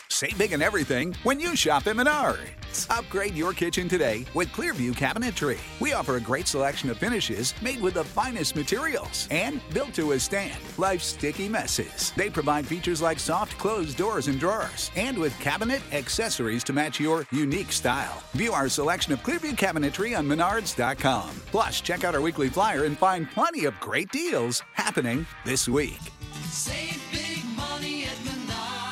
Save big on everything when you shop at Menards. Upgrade your kitchen today with Clearview Cabinetry. We offer a great selection of finishes made with the finest materials and built to withstand life's sticky messes. They provide features like soft closed doors and drawers, and with cabinet accessories to match your unique style. View our selection of Clearview Cabinetry on Menards.com. Plus, check out our weekly flyer and find plenty of great deals happening this week. Save big money at Menards.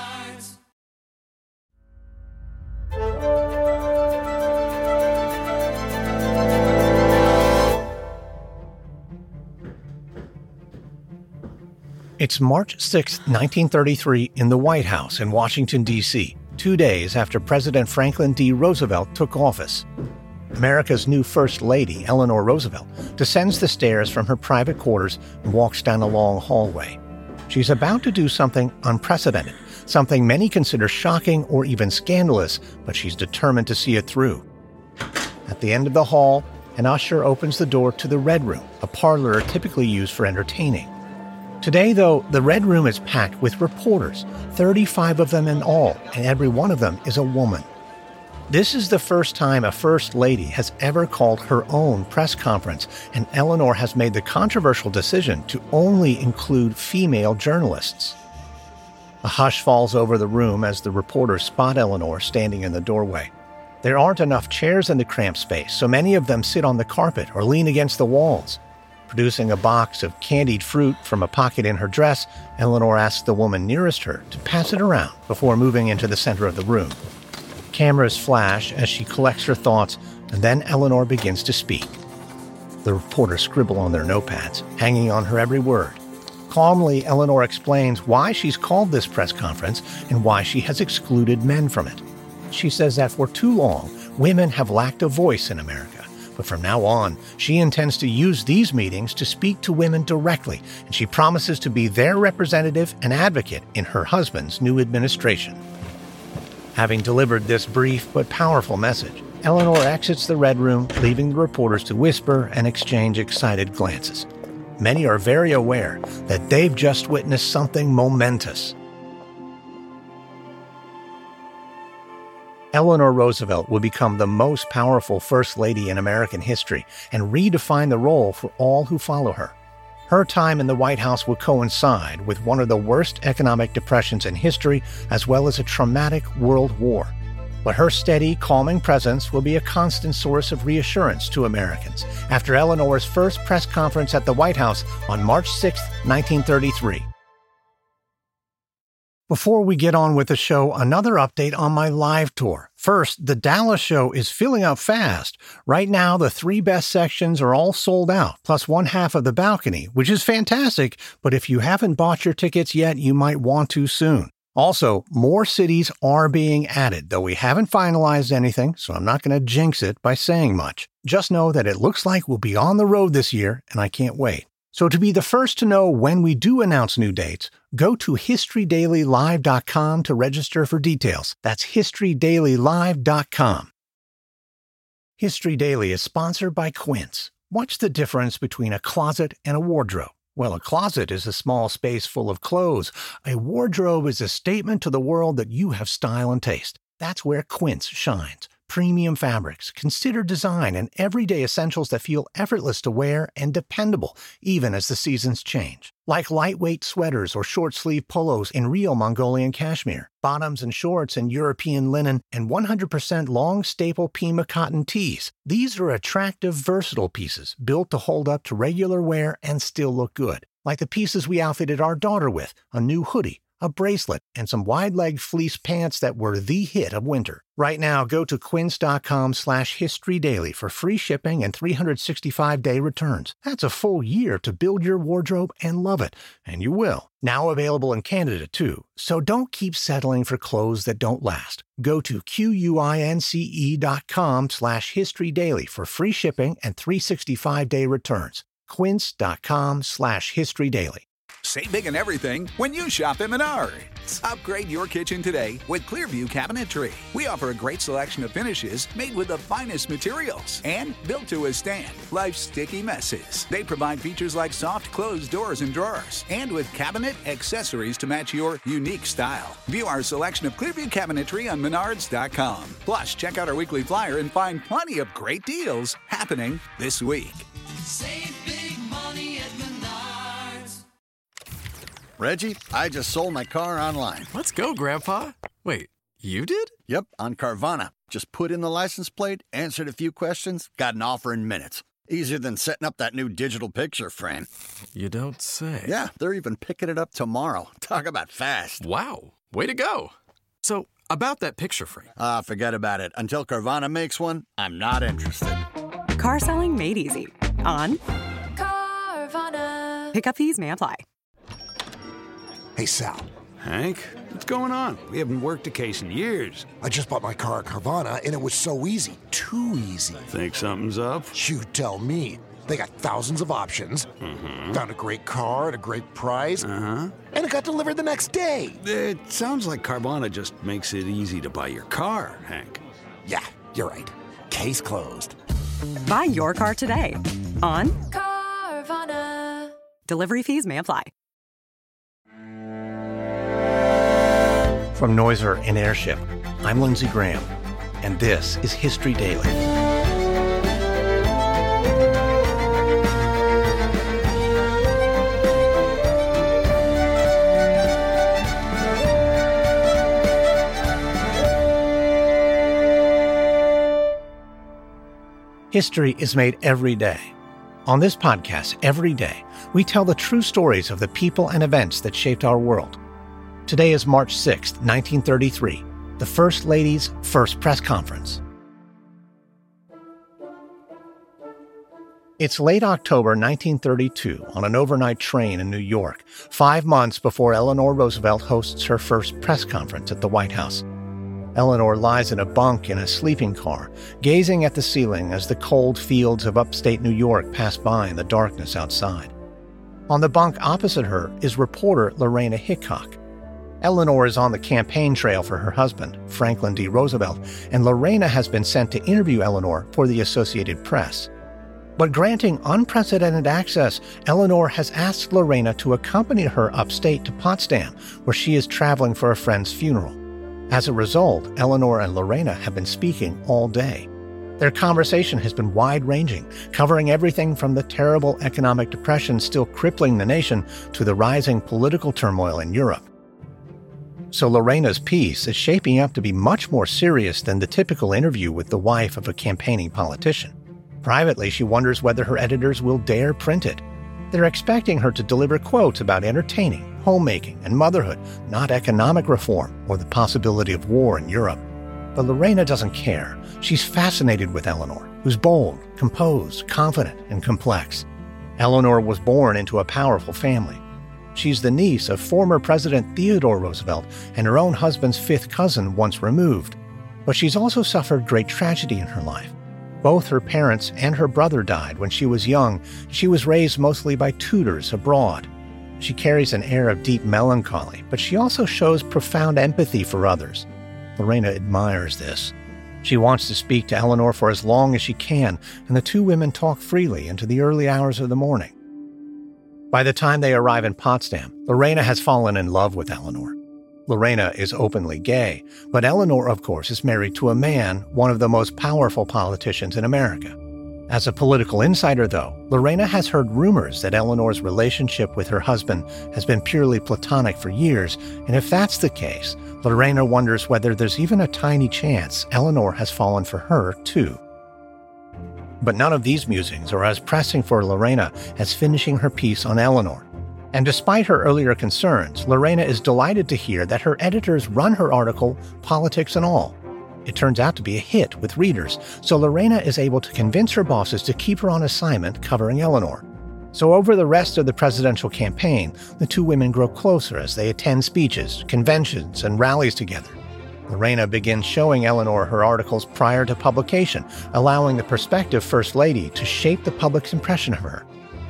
It's March 6, 1933, in the White House in Washington, D.C., 2 days after President Franklin D. Roosevelt took office. America's new First Lady, Eleanor Roosevelt, descends the stairs from her private quarters and walks down a long hallway. She's about to do something unprecedented, something many consider shocking or even scandalous, but she's determined to see it through. At the end of the hall, an usher opens the door to the Red Room, a parlor typically used for entertaining. Today, though, the Red Room is packed with reporters, 35 of them in all, and every one of them is a woman. This is the first time a First Lady has ever called her own press conference, and Eleanor has made the controversial decision to only include female journalists. A hush falls over the room as the reporters spot Eleanor standing in the doorway. There aren't enough chairs in the cramped space, so many of them sit on the carpet or lean against the walls. Producing a box of candied fruit from a pocket in her dress, Eleanor asks the woman nearest her to pass it around before moving into the center of the room. Cameras flash as she collects her thoughts, and then Eleanor begins to speak. The reporters scribble on their notepads, hanging on her every word. Calmly, Eleanor explains why she's called this press conference and why she has excluded men from it. She says that for too long, women have lacked a voice in America. But from now on, she intends to use these meetings to speak to women directly, and she promises to be their representative and advocate in her husband's new administration. Having delivered this brief but powerful message, Eleanor exits the Red Room, leaving the reporters to whisper and exchange excited glances. Many are very aware that they've just witnessed something momentous. Eleanor Roosevelt will become the most powerful First Lady in American history and redefine the role for all who follow her. Her time in the White House will coincide with one of the worst economic depressions in history, as well as a traumatic world war. But her steady, calming presence will be a constant source of reassurance to Americans after Eleanor's first press conference at the White House on March 6, 1933. Before we get on with the show, another update on my live tour. First, the Dallas show is filling up fast. Right now, the 3 best sections are all sold out, plus one half of the balcony, which is fantastic, but if you haven't bought your tickets yet, you might want to soon. Also, more cities are being added, though we haven't finalized anything, so I'm not going to jinx it by saying much. Just know that it looks like we'll be on the road this year, and I can't wait. So to be the first to know when we do announce new dates, go to HistoryDailyLive.com to register for details. That's HistoryDailyLive.com. History Daily is sponsored by Quince. What's the difference between a closet and a wardrobe? Well, a closet is a small space full of clothes. A wardrobe is a statement to the world that you have style and taste. That's where Quince shines. Premium fabrics, considered design, and everyday essentials that feel effortless to wear and dependable, even as the seasons change. Like lightweight sweaters or short-sleeve polos in real Mongolian cashmere, bottoms and shorts in European linen, and 100% long staple Pima cotton tees. These are attractive, versatile pieces built to hold up to regular wear and still look good. Like the pieces we outfitted our daughter with, a new hoodie, a bracelet, and some wide-leg fleece pants that were the hit of winter. Right now, go to quince.com/historydaily for free shipping and 365-day returns. That's a full year to build your wardrobe and love it, and you will. Now available in Canada, too. So don't keep settling for clothes that don't last. Go to quince.com/historydaily for free shipping and 365-day returns. quince.com/historydaily. Save big in everything when you shop at Menards. Upgrade your kitchen today with Clearview Cabinetry. We offer a great selection of finishes made with the finest materials and built to withstand life's sticky messes. They provide features like soft closed doors and drawers, and with cabinet accessories to match your unique style. View our selection of Clearview Cabinetry on Menards.com. Plus, check out our weekly flyer and find plenty of great deals happening this week. Save big money at Menards. Reggie, I just sold my car online. Let's go, Grandpa. Wait, you did? Yep, on Carvana. Just put in the license plate, answered a few questions, got an offer in minutes. Easier than setting up that new digital picture frame. You don't say. Yeah, they're even picking it up tomorrow. Talk about fast. Wow, way to go. So, about that picture frame. Forget about it. Until Carvana makes one, I'm not interested. Car selling made easy. On Carvana. pickup fees may apply. Hey, Sal. Hank, what's going on? We haven't worked a case in years. I just bought my car at Carvana, and it was so easy. Too easy. Think something's up? You tell me. They got thousands of options. Found a great car at a great price. And it got delivered the next day. It sounds like Carvana just makes it easy to buy your car, Hank. Yeah, you're right. Case closed. Buy your car today. On Carvana. delivery fees may apply. From Noiser and Airship, I'm Lindsey Graham, and this is History Daily. History is made every day. On this podcast, every day, we tell the true stories of the people and events that shaped our world. Today is March 6, 1933, the First Lady's first press conference. It's late October 1932 on an overnight train in New York, 5 months before Eleanor Roosevelt hosts her first press conference at the White House. Eleanor lies in a bunk in a sleeping car, gazing at the ceiling as the cold fields of upstate New York pass by in the darkness outside. On the bunk opposite her is reporter Lorena Hickok. Eleanor is on the campaign trail for her husband, Franklin D. Roosevelt, and Lorena has been sent to interview Eleanor for the Associated Press. But granting unprecedented access, Eleanor has asked Lorena to accompany her upstate to Potsdam, where she is traveling for a friend's funeral. As a result, Eleanor and Lorena have been speaking all day. Their conversation has been wide-ranging, covering everything from the terrible economic depression still crippling the nation to the rising political turmoil in Europe. So Lorena's piece is shaping up to be much more serious than the typical interview with the wife of a campaigning politician. Privately, she wonders whether her editors will dare print it. They're expecting her to deliver quotes about entertaining, homemaking, and motherhood, not economic reform or the possibility of war in Europe. But Lorena doesn't care. She's fascinated with Eleanor, who's bold, composed, confident, and complex. Eleanor was born into a powerful family. She's the niece of former President Theodore Roosevelt and her own husband's fifth cousin once removed. But she's also suffered great tragedy in her life. Both her parents and her brother died when she was young. She was raised mostly by tutors abroad. She carries an air of deep melancholy, but she also shows profound empathy for others. Lorena admires this. She wants to speak to Eleanor for as long as she can, and the two women talk freely into the early hours of the morning. By the time they arrive in Potsdam, Lorena has fallen in love with Eleanor. Lorena is openly gay, but Eleanor, of course, is married to a man, one of the most powerful politicians in America. As a political insider, though, Lorena has heard rumors that Eleanor's relationship with her husband has been purely platonic for years, and if that's the case, Lorena wonders whether there's even a tiny chance Eleanor has fallen for her, too. But none of these musings are as pressing for Lorena as finishing her piece on Eleanor. And despite her earlier concerns, Lorena is delighted to hear that her editors run her article, Politics and All. It turns out to be a hit with readers, so Lorena is able to convince her bosses to keep her on assignment covering Eleanor. So over the rest of the presidential campaign, the two women grow closer as they attend speeches, conventions, and rallies together. Lorena begins showing Eleanor her articles prior to publication, allowing the prospective First Lady to shape the public's impression of her.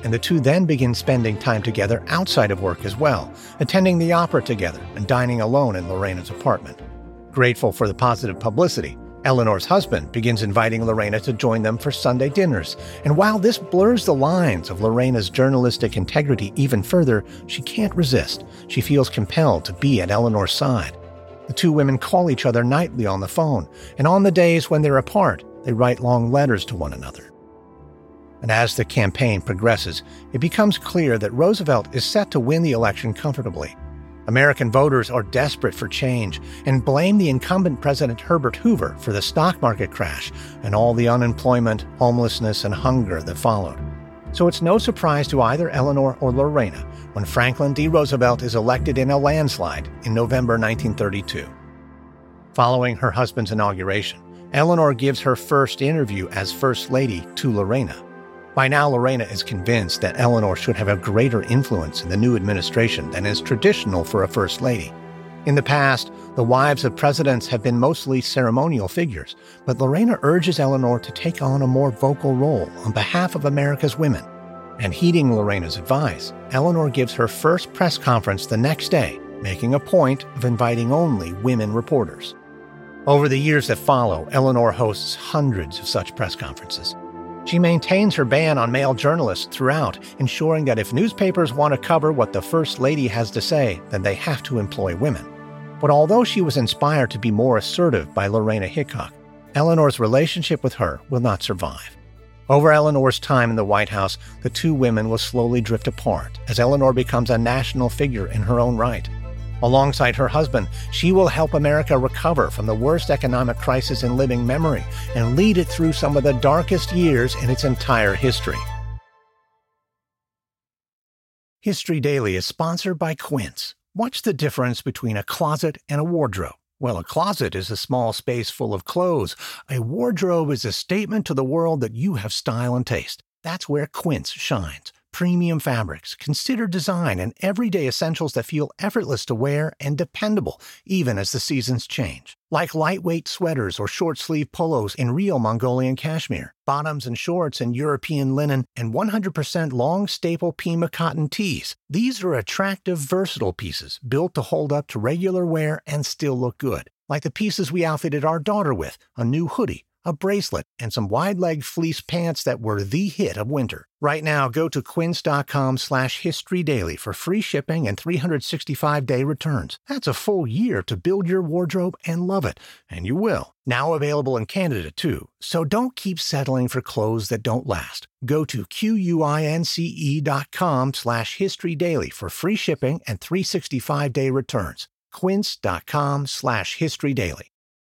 and the two then begin spending time together outside of work as well, attending the opera together and dining alone in Lorena's apartment. Grateful for the positive publicity, Eleanor's husband begins inviting Lorena to join them for Sunday dinners, and while this blurs the lines of Lorena's journalistic integrity even further, she can't resist. She feels compelled to be at Eleanor's side. The two women call each other nightly on the phone, and on the days when they're apart, they write long letters to one another. And as the campaign progresses, it becomes clear that Roosevelt is set to win the election comfortably. American voters are desperate for change and blame the incumbent President Herbert Hoover for the stock market crash and all the unemployment, homelessness, and hunger that followed. So it's no surprise to either Eleanor or Lorena when Franklin D. Roosevelt is elected in a landslide in November 1932. Following her husband's inauguration, Eleanor gives her first interview as First Lady to Lorena. By now, Lorena is convinced that Eleanor should have a greater influence in the new administration than is traditional for a First Lady. In the past, the wives of presidents have been mostly ceremonial figures, but Lorena urges Eleanor to take on a more vocal role on behalf of America's women. And heeding Lorena's advice, Eleanor gives her first press conference the next day, making a point of inviting only women reporters. Over the years that follow, Eleanor hosts hundreds of such press conferences. She maintains her ban on male journalists throughout, ensuring that if newspapers want to cover what the First Lady has to say, then they have to employ women. But although she was inspired to be more assertive by Lorena Hickok, Eleanor's relationship with her will not survive. Over Eleanor's time in the White House, the two women will slowly drift apart as Eleanor becomes a national figure in her own right. Alongside her husband, she will help America recover from the worst economic crisis in living memory and lead it through some of the darkest years in its entire history. History Daily is sponsored by Quince. What's the difference between a closet and a wardrobe? Well, a closet is a small space full of clothes. A wardrobe is a statement to the world that you have style and taste. That's where Quince shines. Premium fabrics, considered design, and everyday essentials that feel effortless to wear and dependable, even as the seasons change. Like lightweight sweaters or short-sleeve polos in real Mongolian cashmere, bottoms and shorts in European linen, and 100% long staple Pima cotton tees. These are attractive, versatile pieces built to hold up to regular wear and still look good. Like the pieces we outfitted our daughter with, a new hoodie, a bracelet, and some wide-leg fleece pants that were the hit of winter. Right now, go to quince.com/historydaily for free shipping and 365-day returns. That's a full year to build your wardrobe and love it, and you will. Now available in Canada, too. So don't keep settling for clothes that don't last. Go to quince.com/historydaily for free shipping and 365-day returns. quince.com/historydaily.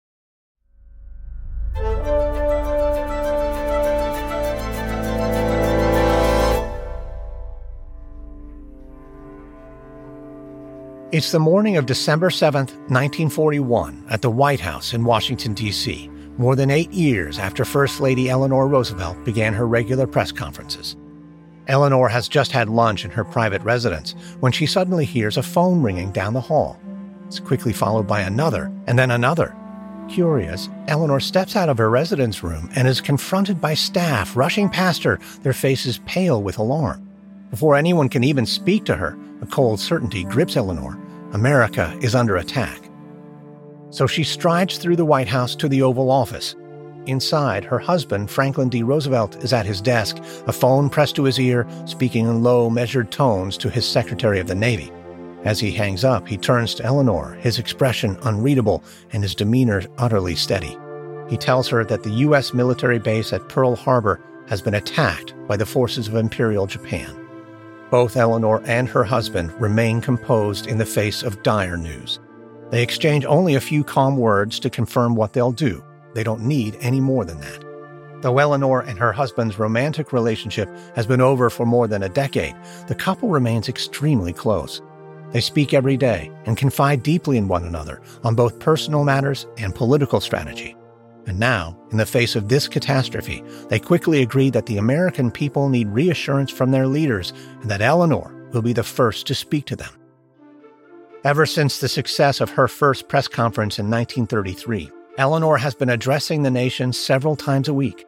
It's the morning of December 7th, 1941, at the White House in Washington, D.C., more than 8 years after First Lady Eleanor Roosevelt began her regular press conferences. Eleanor has just had lunch in her private residence when she suddenly hears a phone ringing down the hall. It's quickly followed by another, and then another. Curious, Eleanor steps out of her residence room and is confronted by staff rushing past her, their faces pale with alarm. Before anyone can even speak to her, a cold certainty grips Eleanor. America is under attack. So she strides through the White House to the Oval Office. Inside, her husband, Franklin D. Roosevelt, is at his desk, a phone pressed to his ear, speaking in low, measured tones to his Secretary of the Navy. As he hangs up, he turns to Eleanor, his expression unreadable and his demeanor utterly steady. He tells her that the U.S. military base at Pearl Harbor has been attacked by the forces of Imperial Japan. Both Eleanor and her husband remain composed in the face of dire news. They exchange only a few calm words to confirm what they'll do. They don't need any more than that. Though Eleanor and her husband's romantic relationship has been over for more than a decade, the couple remains extremely close. They speak every day and confide deeply in one another on both personal matters and political strategy. And now, in the face of this catastrophe, they quickly agree that the American people need reassurance from their leaders and that Eleanor will be the first to speak to them. Ever since the success of her first press conference in 1933, Eleanor has been addressing the nation several times a week.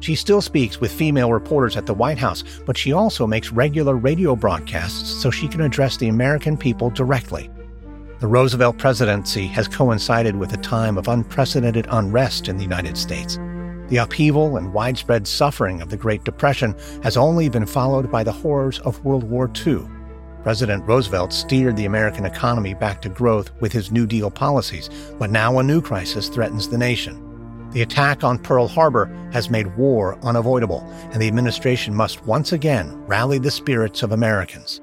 She still speaks with female reporters at the White House, but she also makes regular radio broadcasts so she can address the American people directly. The Roosevelt presidency has coincided with a time of unprecedented unrest in the United States. The upheaval and widespread suffering of the Great Depression has only been followed by the horrors of World War II. President Roosevelt steered the American economy back to growth with his New Deal policies, but now a new crisis threatens the nation. The attack on Pearl Harbor has made war unavoidable, and the administration must once again rally the spirits of Americans.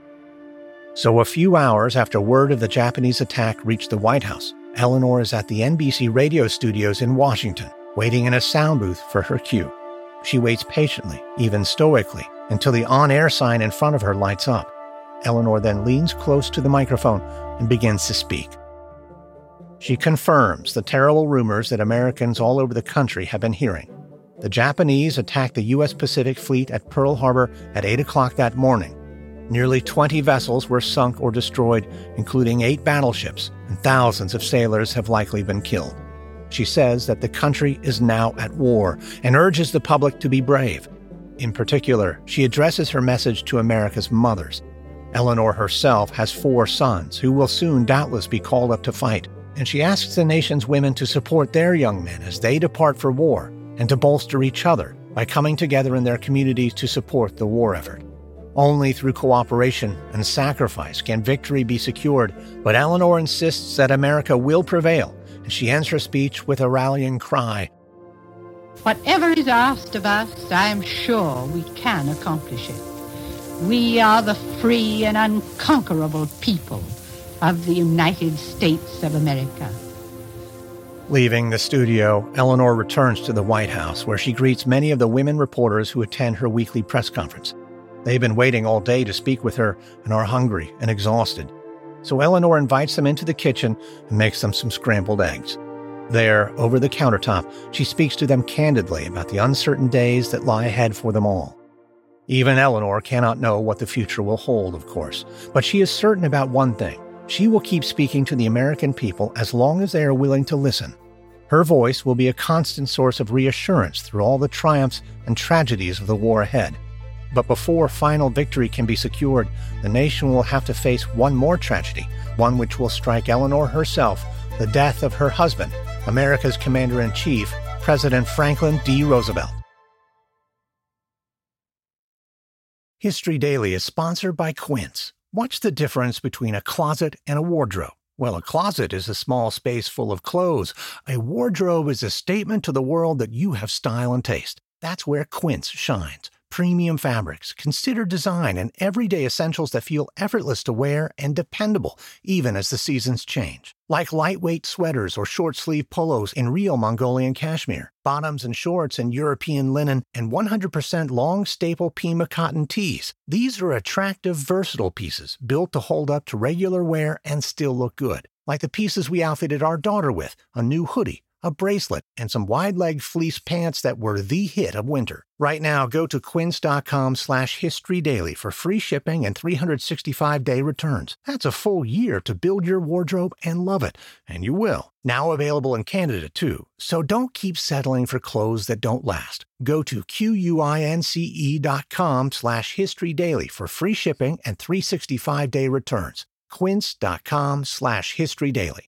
So a few hours after word of the Japanese attack reached the White House, Eleanor is at the NBC radio studios in Washington, waiting in a sound booth for her cue. She waits patiently, even stoically, until the on-air sign in front of her lights up. Eleanor then leans close to the microphone and begins to speak. She confirms the terrible rumors that Americans all over the country have been hearing. The Japanese attacked the U.S. Pacific Fleet at Pearl Harbor at 8 o'clock that morning. Nearly 20 vessels were sunk or destroyed, including 8 battleships, and thousands of sailors have likely been killed. She says that the country is now at war and urges the public to be brave. In particular, she addresses her message to America's mothers. Eleanor herself has 4 sons who will soon doubtless be called up to fight, and she asks the nation's women to support their young men as they depart for war and to bolster each other by coming together in their communities to support the war effort. Only through cooperation and sacrifice can victory be secured, but Eleanor insists that America will prevail, and she ends her speech with a rallying cry. Whatever is asked of us, I am sure we can accomplish it. We are the free and unconquerable people of the United States of America. Leaving the studio, Eleanor returns to the White House, where she greets many of the women reporters who attend her weekly press conference. They've been waiting all day to speak with her and are hungry and exhausted. So Eleanor invites them into the kitchen and makes them some scrambled eggs. There, over the countertop, she speaks to them candidly about the uncertain days that lie ahead for them all. Even Eleanor cannot know what the future will hold, of course, but she is certain about one thing. She will keep speaking to the American people as long as they are willing to listen. Her voice will be a constant source of reassurance through all the triumphs and tragedies of the war ahead. But before final victory can be secured, the nation will have to face one more tragedy, one which will strike Eleanor herself, the death of her husband, America's Commander-in-Chief, President Franklin D. Roosevelt. History Daily is sponsored by Quince. What's the difference between a closet and a wardrobe? Well, a closet is a small space full of clothes. A wardrobe is a statement to the world that you have style and taste. That's where Quince shines. Premium fabrics, considered design, and everyday essentials that feel effortless to wear and dependable, even as the seasons change. Like lightweight sweaters or short-sleeve polos in real Mongolian cashmere, bottoms and shorts in European linen, and 100% long staple Pima cotton tees. These are attractive, versatile pieces built to hold up to regular wear and still look good. Like the pieces we outfitted our daughter with, a new hoodie, a bracelet, and some wide-leg fleece pants that were the hit of winter. Right now, go to quince.com/historydaily for free shipping and 365-day returns. That's a full year to build your wardrobe and love it. And you will. Now available in Canada, too. So don't keep settling for clothes that don't last. Go to quince.com/historydaily for free shipping and 365-day returns. quince.com/historydaily.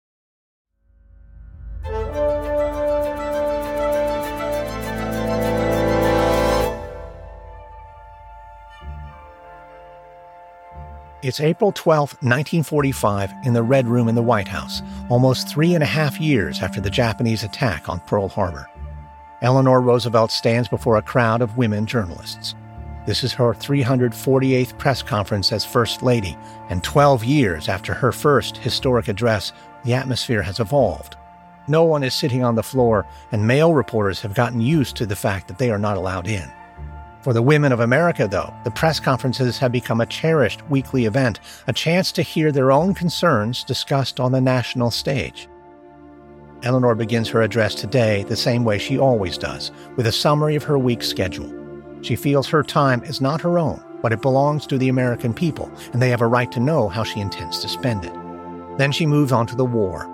It's April 12, 1945, in the Red Room in the White House, almost 3.5 years after the Japanese attack on Pearl Harbor. Eleanor Roosevelt stands before a crowd of women journalists. This is her 348th press conference as First Lady, and 12 years after her first historic address, the atmosphere has evolved. No one is sitting on the floor, and male reporters have gotten used to the fact that they are not allowed in. For the women of America, though, the press conferences have become a cherished weekly event, a chance to hear their own concerns discussed on the national stage. Eleanor begins her address today the same way she always does, with a summary of her week's schedule. She feels her time is not her own, but it belongs to the American people, and they have a right to know how she intends to spend it. Then she moves on to the war.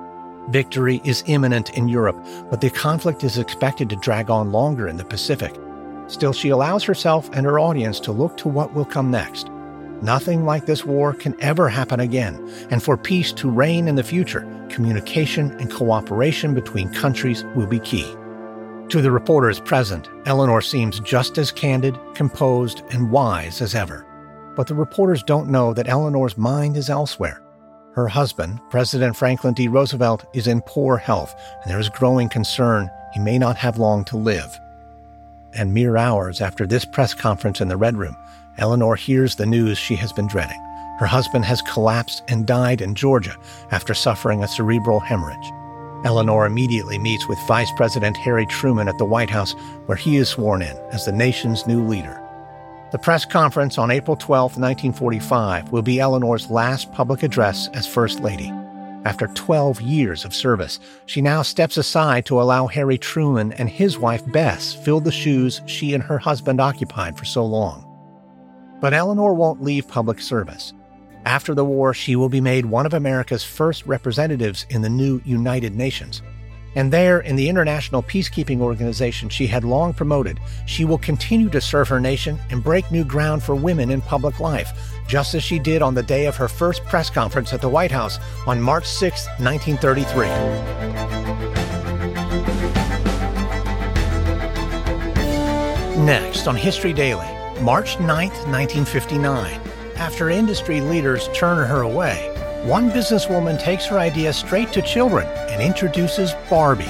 Victory is imminent in Europe, but the conflict is expected to drag on longer in the Pacific. Still, she allows herself and her audience to look to what will come next. Nothing like this war can ever happen again, and for peace to reign in the future, communication and cooperation between countries will be key. To the reporters present, Eleanor seems just as candid, composed, and wise as ever. But the reporters don't know that Eleanor's mind is elsewhere. Her husband, President Franklin D. Roosevelt, is in poor health, and there is growing concern he may not have long to live. And mere hours after this press conference in the Red Room, Eleanor hears the news she has been dreading. Her husband has collapsed and died in Georgia after suffering a cerebral hemorrhage. Eleanor immediately meets with Vice President Harry Truman at the White House, where he is sworn in as the nation's new leader. The press conference on April 12, 1945, will be Eleanor's last public address as First Lady. After 12 years of service, she now steps aside to allow Harry Truman and his wife Bess fill the shoes she and her husband occupied for so long. But Eleanor won't leave public service. After the war, she will be made one of America's first representatives in the new United Nations. And there, in the international peacekeeping organization she had long promoted, she will continue to serve her nation and break new ground for women in public life, just as she did on the day of her first press conference at the White House on March 6, 1933. Next on History Daily, March 9, 1959. After industry leaders turn her away, one businesswoman takes her idea straight to children and introduces Barbie.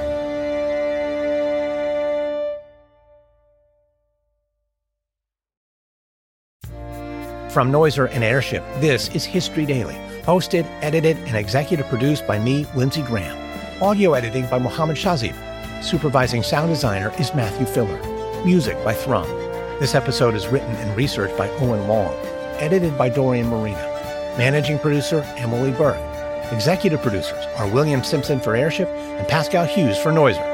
From Noiser and Airship, this is History Daily, hosted, edited, and executive produced by me, Lindsey Graham. Audio editing by Mohammed Shazib. Supervising sound designer is Matthew Filler. Music by Thrum. This episode is written and researched by Owen Long. Edited by Dorian Marina. Managing producer, Emily Burke. Executive producers are William Simpson for Airship and Pascal Hughes for Noiser.